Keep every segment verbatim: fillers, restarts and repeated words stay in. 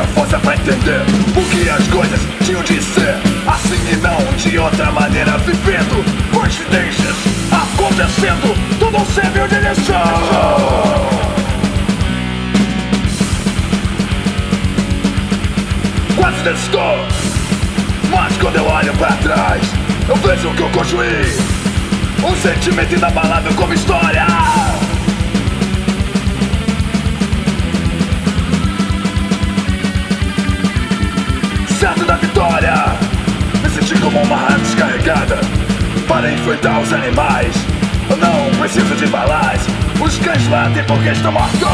força pra entender o que as coisas tinham de ser, assim e não de outra maneira, vivendo coincidências acontecendo, tudo serviu de lição. Quase desistou, mas quando eu olho pra trás, eu vejo o que eu construí, um sentimento inabalável como história. Certo da vitória, me senti como uma rã descarregada para enfrentar os animais. Eu não preciso de balas, os cães latem porque estão mortos.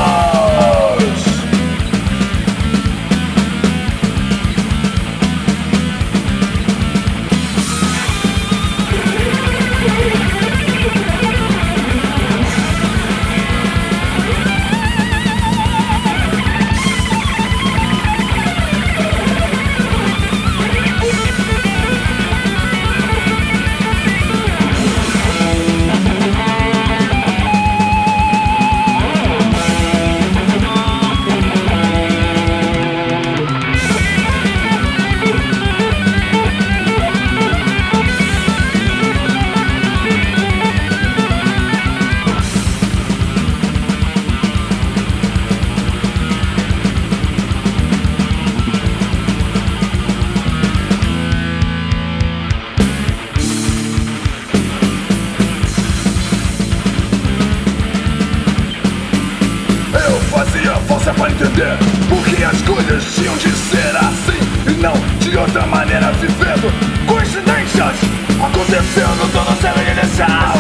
Fazia força pra entender por que as coisas tinham de ser assim e não de outra maneira, vivendo coincidências acontecendo, tudo serve de lição.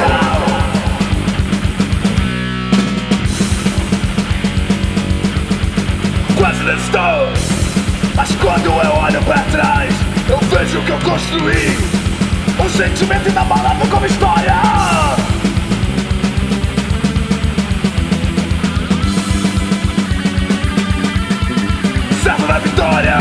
Quase estou, mas quando eu olho pra trás, eu vejo o que eu construí, um sentimento inabalável como história. Certo da vitória,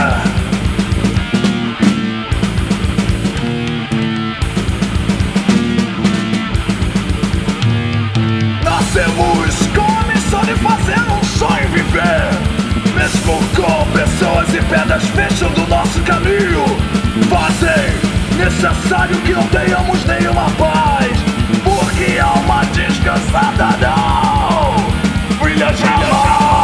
nascemos com a missão de fazer um sonho viver, mesmo com pessoas e pedras fechando nosso caminho, fazem necessário que não tenhamos nenhuma paz, porque alma descansada não brilha jamais.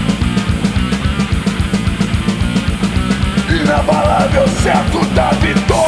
Inabalável, certo da vitória.